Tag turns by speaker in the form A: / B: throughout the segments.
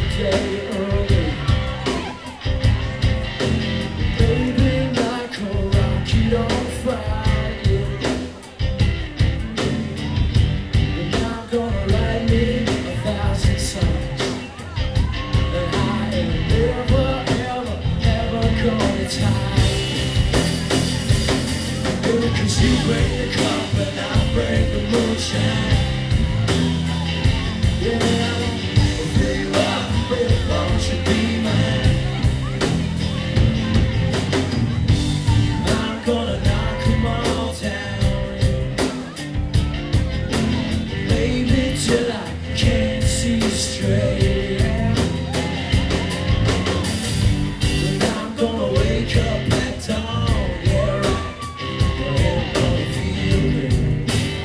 A: day early. Baby, like a rocket on fire. You're not gonna write me 1,000 songs, and I am never, ever, ever gonna tire. Baby, 'cause you bring the cup and I bring the moonshine. Yeah, I'll fill you up, baby, won't you be mine? I'm gonna knock 'em all down, baby, till I can't see straight. And I'm gonna wake up at dawn, yeah, right, and gonna feel great.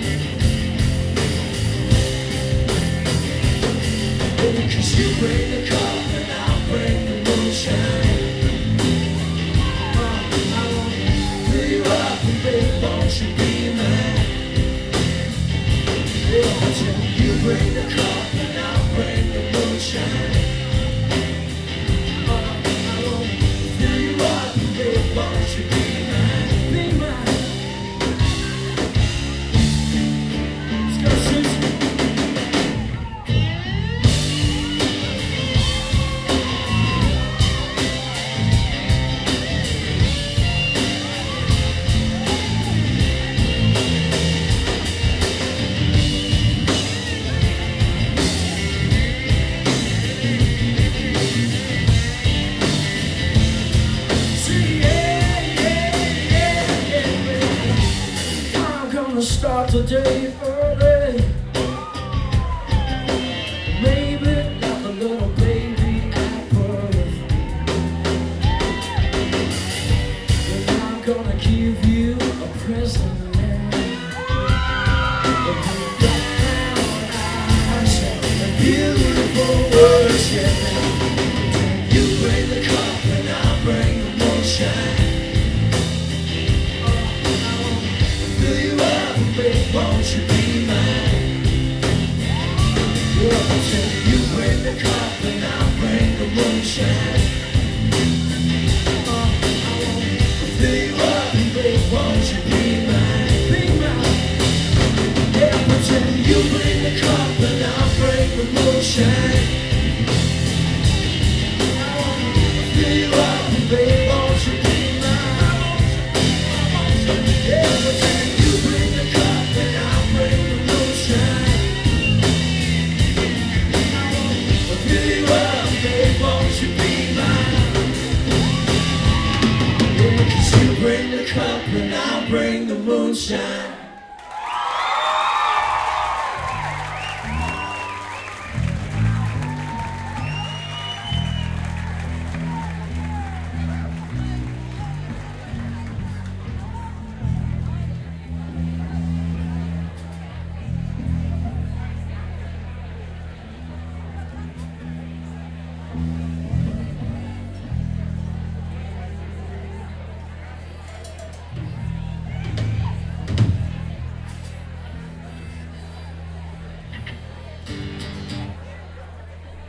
A: Baby, 'cause you bring the cup and I'll bring the moonshine. I wanna fill you up and baby, won't you be mine? Yeah, till you bring the cup and I'll bring the moonshine. I wanna fill you up and baby, won't you be mine? Be mine. Let's go, Susie. Start the day early, maybe like a little baby at birth. And I'm gonna give you a present now. And you got eyes and beautiful words, yeah. You bring the cup and I'll bring the moonshine. Fill you up, baby, won't you be mine? Yeah, till you bring the cup and I'll bring the moonshine. Fill you up, baby, won't you be mine? Be mine. Yeah, till you bring the cup and I'll bring the moonshine. Fill you up, baby, won't you be mine? Yeah, till you bring the cup and I'll bring the moonshine. Fill you up, babe, won't you be mine? Yeah, 'cause you bring the cup and I'll bring the moonshine.